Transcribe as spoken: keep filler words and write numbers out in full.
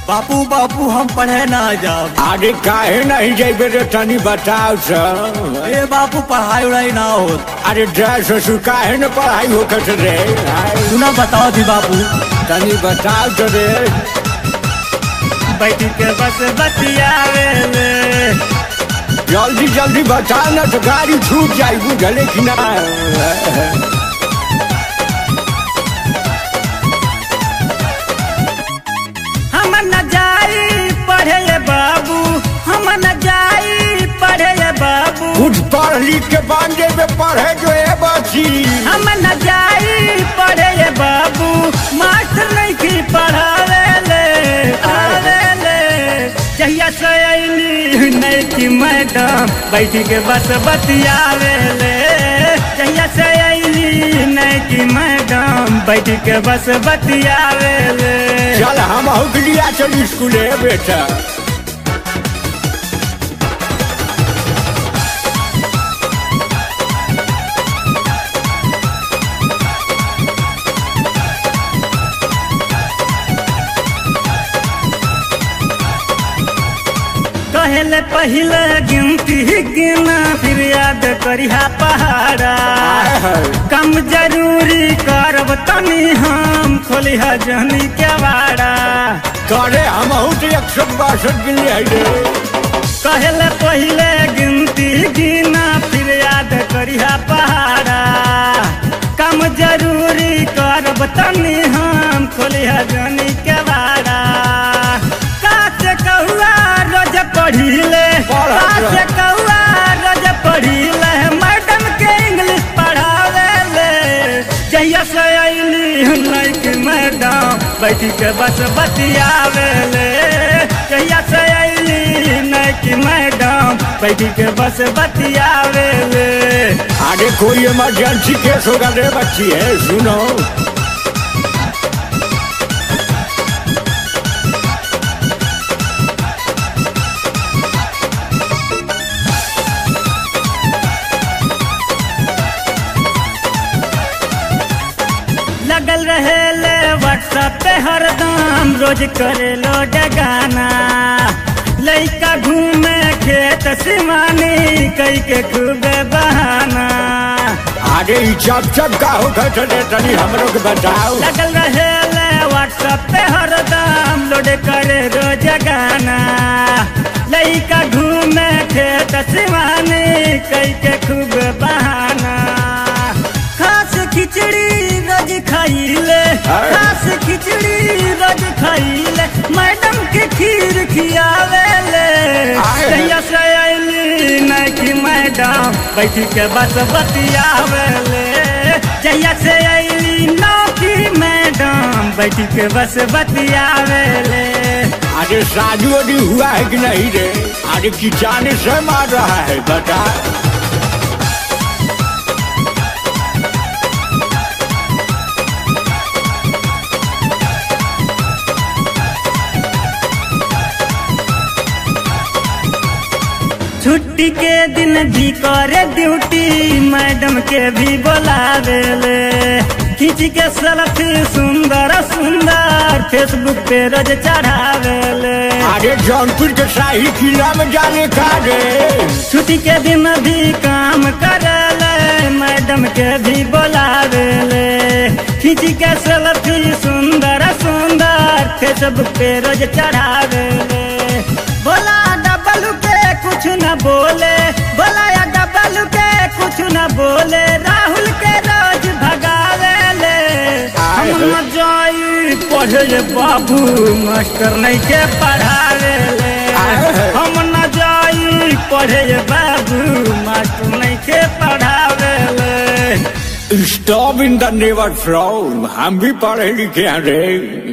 बापू बापू हम पढ़े ना जाओ। अरे काहे नहीं जाइबे रे तनी बताओ सब। ए बापू पढ़ाई उड़ाई ना हो। अरे ड्राई ससुर काहे न पढ़ाई होकर रे। सुना बताओ थी बापू तनी बताओ तो रे। बैठ के बस बतियावे ले। जल्दी जल्दी बता ना तो गाड़ी छूट जाई बुझले कि ना। हम न जाई पढ़े बाबू, हम न जाई पढ़े बाबू। कुछ पढ़ लिख के बांधे में पढ़े जो है बची। हम न जाई पढ़े बाबू, मास्टर नहीं की पढ़ावे ले आवे ले। जहिया से अइली नहीं की मैडम बैठ के बस बतियावे ले। जहिया से अइली नहीं की मैडम बैठ के बस बतियावे ले। चल हम लिया चल स्कूले बेटा। पहले पहले गिनती गिना फिर याद करिहा पहाड़ा। कम जरूरी करब तनी हम खोलिहा जहनी के बाड़ा। करे हम एक सौ बासठ गिले रे। पहले पहले गिनती गिना फिर याद करिहा पहाड़ा। कम जरूरी करब तनी हम खोलिहा जहनी के बाड़ा। कासे कहुआ रोज पढ़ीले, कासे कहुआ रोज पढ़ीले। मैडम के इंग्लिश पढ़ावे ले। जहिया से अइली नहीं मैडम बैठ के बस बतियावे ले। जहिया से अइली नहीं मैडम बैठ के बस बतियावे ले। अरे कोई इमरजेंसी केस होगा रे बच्ची है सुनो। लगल रहे ले व्हाट्सएप पे हरदम रोज करे लो डगाना। लइका घूमे खेत सिमानी कई के खूबे बहाना। अरे चप चप का होगा तनी हमरो के बताओ। लगल रहे ले व्हाट्सएप पे हरदम लोड करे रोज गाना। लइका घूमे खेत सिमानी कई के खूब बहाना। खास खिचड़ी रोज खाइले, खास खिचड़ी रोज खाइले। मैडम के खीर खियावे ले। जहिया से अइली नहीं की मैडम बैठ के बस बतियावे ले। जहिया से अइली नौकी मैडम बैठ के बस बतियावे ले। अरे शादी वादी हुआ है कि नहीं रे। अरे किचाने से मार रहा है बता। छुट्टी के दिन भी करे ड्यूटी मैडम के भी बुलावे ले। खींच के सेल्फी सुंदर सुंदर फेसबुक पे रोज चढ़ावे ले। अरे जौनपुर के शाही किला में जाने का रे। छुट्टी के दिन भी काम करे ले मैडम के भी बुलावे ले। खींच के सेल्फी सुंदर सुंदर फेसबुक पे रोज चढ़ावे ले। बोला डबल के कुछ न बोले, बोला या डबल के कुछ न बोले। राहुल के रोज भगावे ले। हम न जाई पढ़े बाबू मास्टर नहीं के पढ़ावे ले। हम न जाई पढ़े बाबू मास्टर नहीं के पढ़ावे ले। Stop in the never from. हम भी पढ़े लिखे हैं रे।